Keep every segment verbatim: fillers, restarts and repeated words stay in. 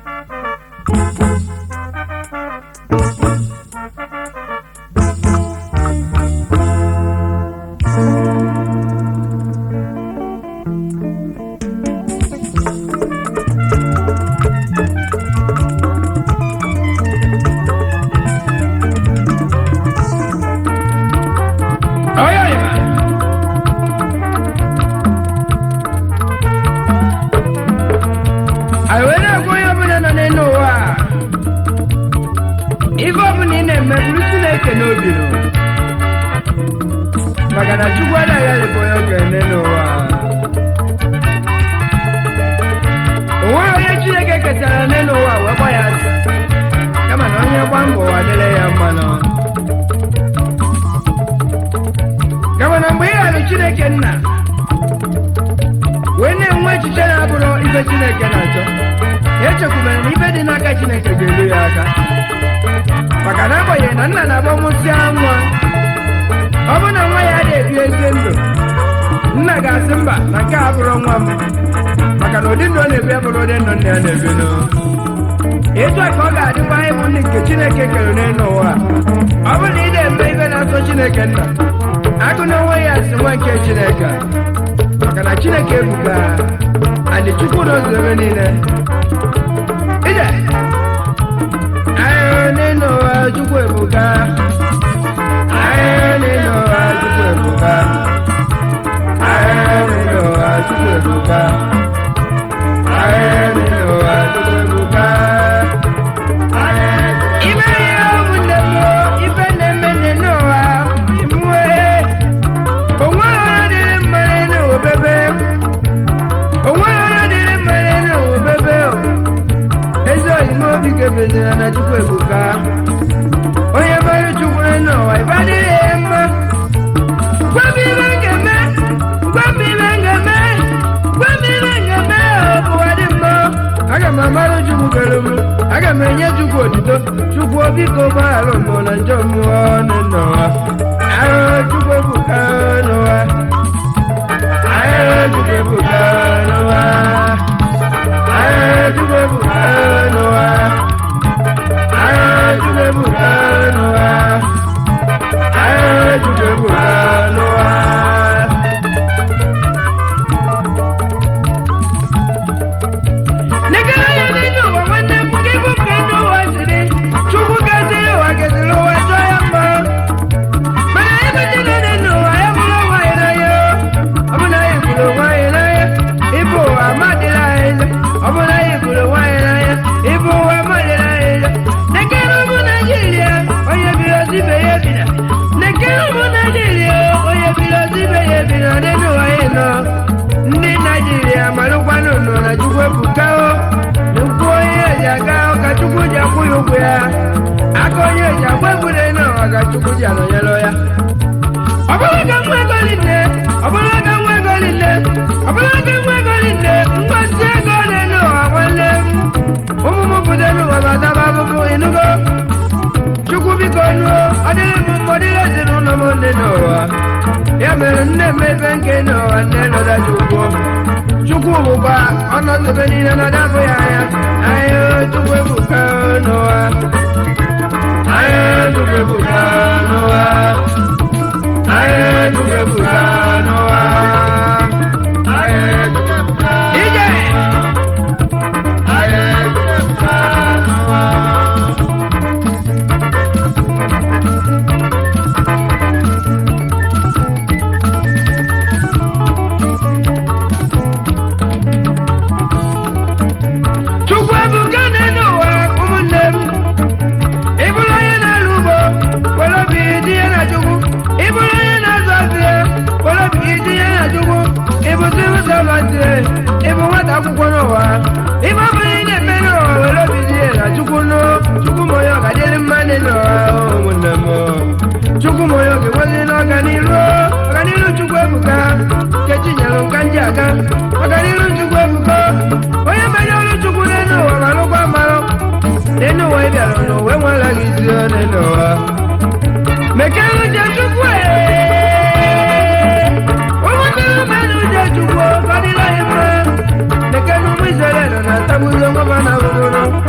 Mekanu mwisele na tabu zongo bana bugono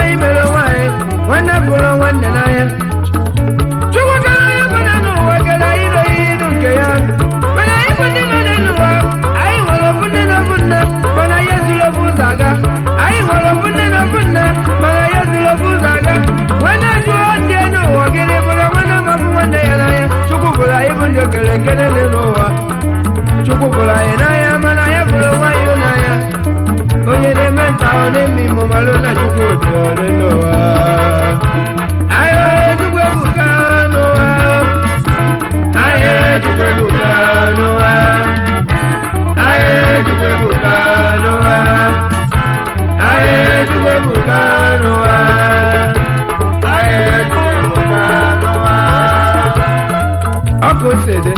imere nwanyị nwanne bụrụ nwanne n'anya chukwu kere onye bụla n'ụwa kere iro ihe iru nke ya mana anyị bụ ndị nọ n'ụwa anyị nwere ofu nne na ofu nna mana ya zuru ofu ụzọ aga anyị nwere ofu nne na ofu nna mana ya zuru ofu ụzọ aga nwanne jụọ ndị n'ụwa gịnị bụrụ nwanne mabụ nwanne ya n'anya chukwu bụrụ anyị bụ ndị okere ekele dị n'ụwa chukwu bụrụ anyị n'anya mana ya bụrụ nwanyị n'anya onye na-eme nta ọ na-eme imo malụ na chukwu otu ọrụ n'ụwa ayo chukwu ebuka n'ụwa ayo chukwu ebuka n'ụwa ayo chukwu ebuka n'ụwa ayo chukwu ebuka n'ụwa ayo chukwu ebuka n'ụwa ọkụ sede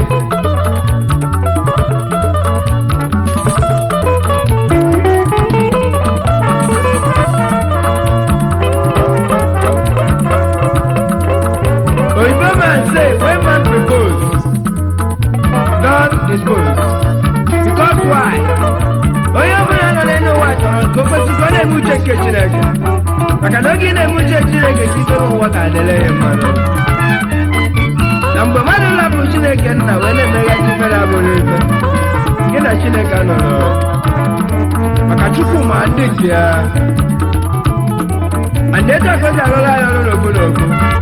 say when man propose, God dispose. Because why? Oh, you don't know what. Because you got a much kitchen again. I cannot get a much kitchen again. You don't know what I delay him. Number one, I love pushing again now. When I make a different, get a chin again. I can't you come and dig here. And then I got a lot of good.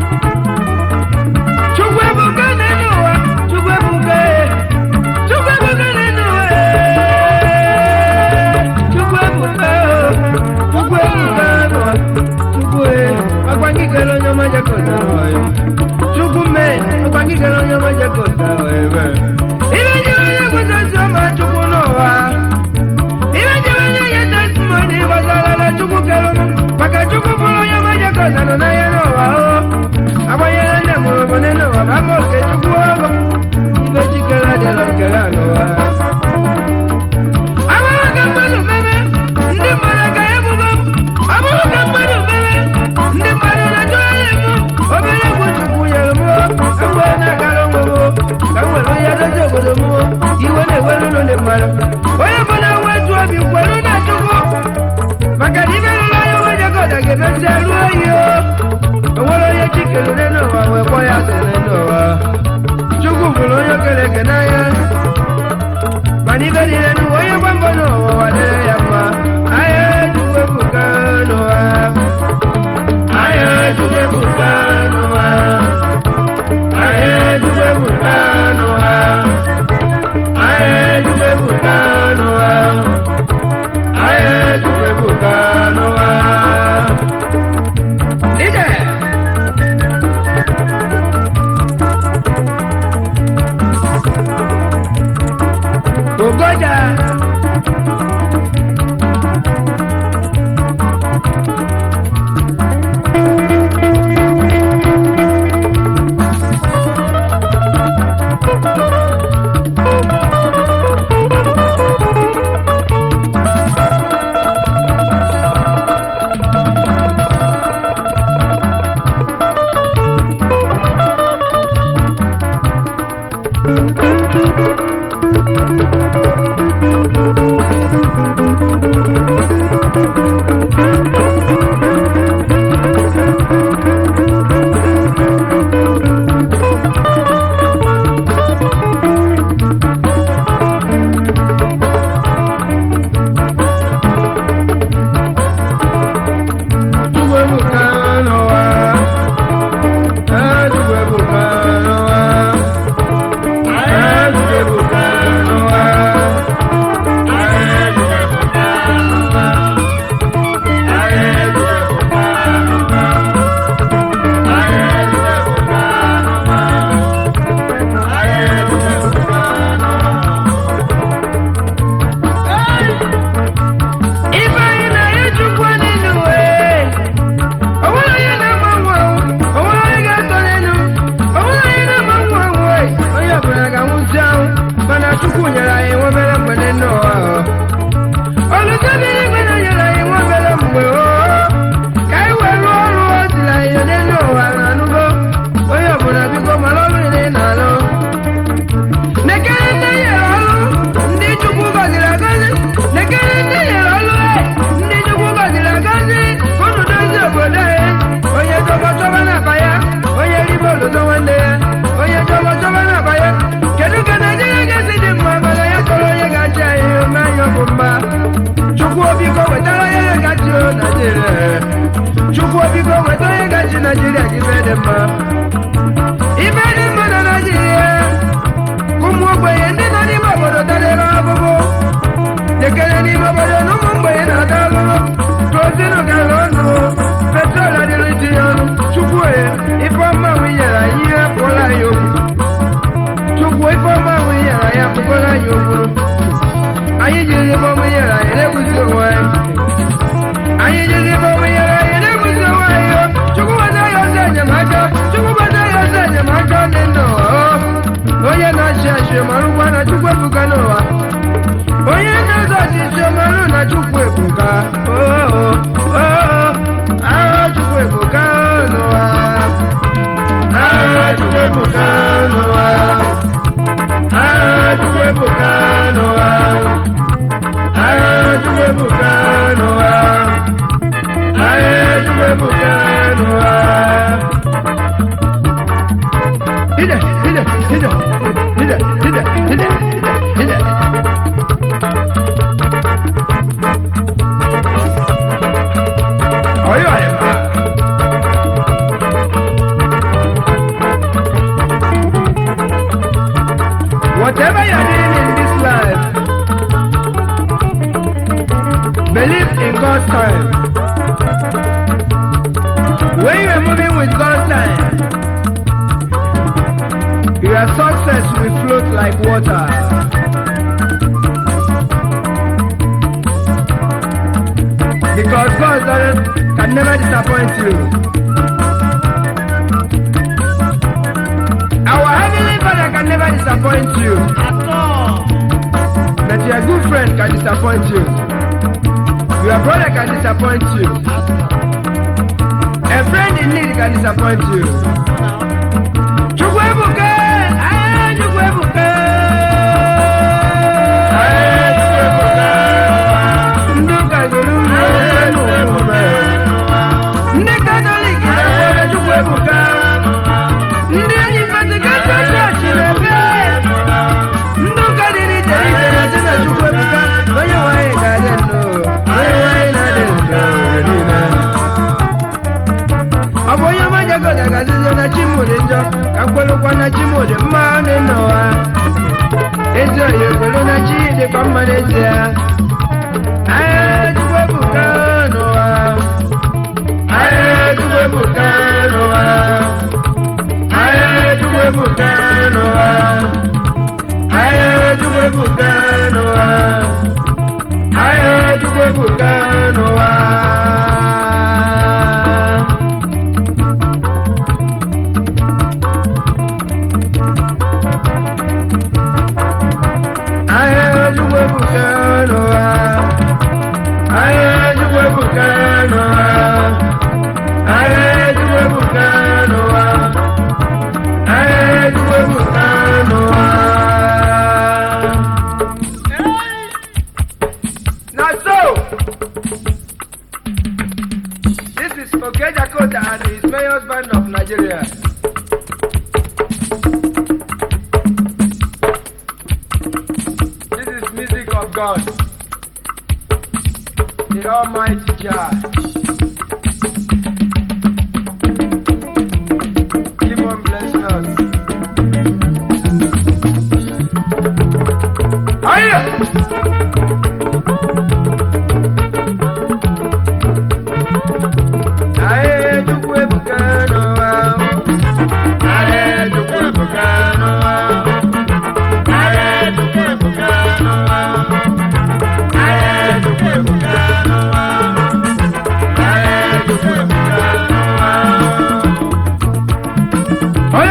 Nigeria. Chukwu biko weta onye gaji Nigeria gị dị mma. Ibe dị mma na Nigeria. Ụmụ ogbenye ndị nọ n'ime obodo darịrị abụbụ. Ekele n'ime obodo na ụmụ mgbenye na-ada alụrụ. Protinu gara ọnụ. Petrol adịrị ji ya ọnụ. Chukwu e, ife ọma ahụ nyere anyị ihe pụọla anyị okwu. Chukwu ife ọma ahụ nyere anyị apụkọla anyị okwu. Anyị jiri ife ọma nyere anyị na-ekwuzi onwe anyị. Anyị jiri ife ọma nyere anyị na-ekwuzi onwe anyị. Chukwu weta ya ọzọ enyemaka. Chukwu weta ya ọzọ enyemaka dị ndụ. Onye na-achị achị marụkwa na Chukwu ebuka n'ụwa. Onye na-azọ ọchịchị marụ na Chukwu ebuka. Agha Chukwu ebuka n'ụwa. Agha Chukwu ebuka n'ụwa. Agha Chukwu ebuka n'ụwa. Agha Chukwu ebuka n'ụwa. Agha Chukwu ebuka n'ụwa. Hide, hide, hide, hide, hide, hide, hide. Oh, yeah. Whatever you're doing in this life, believe in God's time. When you are moving with God's time, your success will float like water. Because God doesn't, can never disappoint you. Our Heavenly Father can never disappoint you. At all. But your good friend can disappoint you. Your brother can disappoint you. A friend in need can disappoint you. Chukwu ebuka! Aye, Chukwu ebuka! Aye, Chukwu ebuka! Nduka guru ebuka! Ndị Katọlik na-ekwere Chukwu ebuka! Ndị enyi Vatican Church na-ebe! Nduka dị n'iche iche na-asị na Chukwu ebuka! Onye nwanyị na-adị ndụ! Onye nwanyị na-adị ndụ! Ọ bụ onye ọma jagoda gazizo na Chimudi njọ ka kwelụkwa na Chimudi mma dị n'ụwa. Ezi oyi ekwelu na chi dịkwa mma n'ezie. Ahịa Chukwu ebuka n'ụwa. Ahịa Chukwu ebuka n'ụwa. Ahịa Chukwu ebuka n'ụwa. Ahịa Chukwu ebuka n'ụwa. Ahịa Chukwu ebuka n'ụwa. God, the Almighty Jah. Keep on blessing us. Hiya! Aye, Chukwu ebuka n'ụwa. Aye, Chukwu ebuka n'ụwa. Aye, Chukwu ebuka n'ụwa.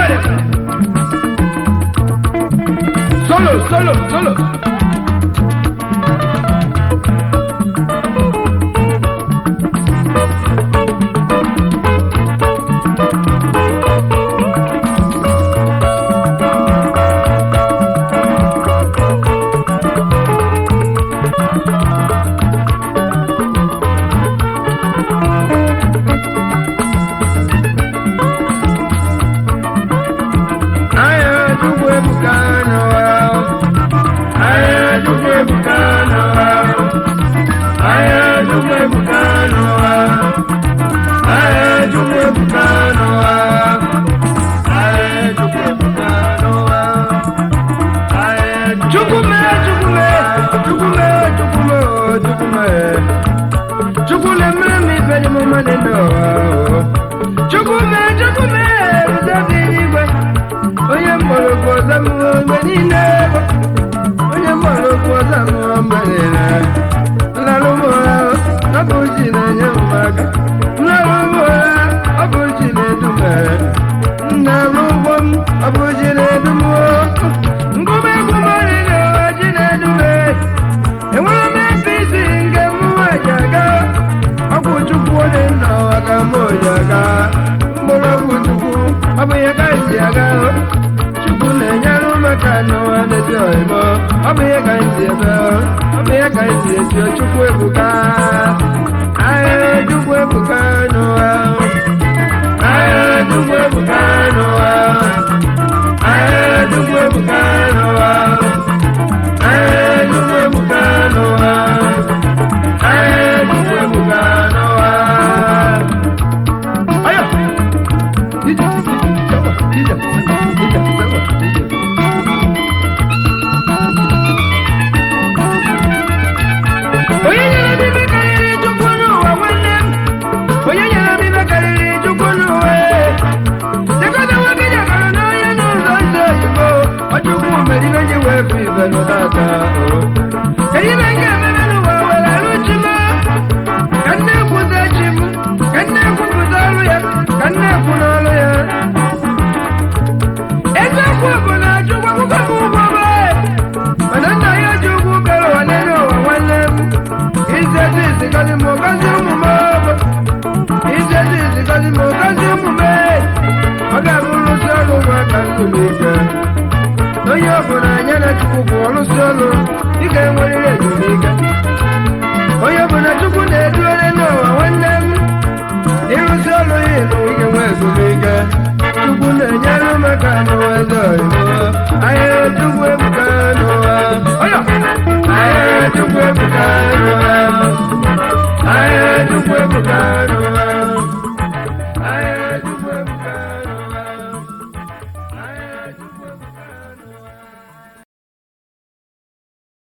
Solo, solo, solo. chukwu na-emere m ife dị m mma n'ime ụwa chukwu mee chukwu mee ụzọ dị n'igwe onye mgbọrọgwụ ọzọ m mgbe niile onye mgbọrọgwụ ọzọ m mgbe niile nlarụ m ụra ọ bụ chi na-enye m aka nlarụ m ụra ọ bụ chi na-edu m nnarụ ụgbọ m ọ bụ chi na-edu m ngụme egwu m niile chi na-edu m enwere m efe isi nke m nwaji aga ọgwụ chukwu onye nna aka m oji aga mgbọrọgwụ chukwu ọ bụ ihe ka isi aga chukwu na-enyere maka n'ụwa na-esi oyibo ọ bụ ihe ka isi ebe ọ bụ ihe ka isi esi chukwu ebuka ahịa chukwu ebuka n'ụwa ahịa chukwu ebuka n'ụwa ahịa chukwu ebuka n'ụwa ahịa chukwu ebuka n'ụwa ahịa chukwu ebuka n'ụwa ayo ije ije ije onye nyere m ibe karịrị chukwu n'ụwa nwanne m onye nyere m ibe karịrị chukwu n'ụwa dịkọta nwoke jegara n'onye n'ụzọ nsọ ozugbo ọchukwu mere ibe ji wee fụ ibe n'ụdata kedu ibe nke ememe n'ụwa were arụ chi m ka nne ekwuta chi m ka nne ekwupụta ọrụ ya ka nne ekwu n'ọrụ ya eziokwu bụ na chukwu akwụkwọ m ụgwọ mana nna ya ji ugwu bịara ụwa n'elu ụwa nwanne m izezi izikọzi m ogozi ụmụ m izezi izikọzi m ogozi ụmụ m ọ ga-abụrụsi ọrụ nwa ka nzụlike onye ọbụla anya na chukwu bụ ọrụsi ọrụ ị ga-enwerịrị ezumike onye ọbụla chukwu na-eduere n'ụwa nwanne m ịrụsi ọrụ ya ịlụ ị ga-enwe ezumike chukwu na-enyere maka n'ụwa eze oyibo ahịa chukwu ebuka n'ụwa ahịa chukwu ebuka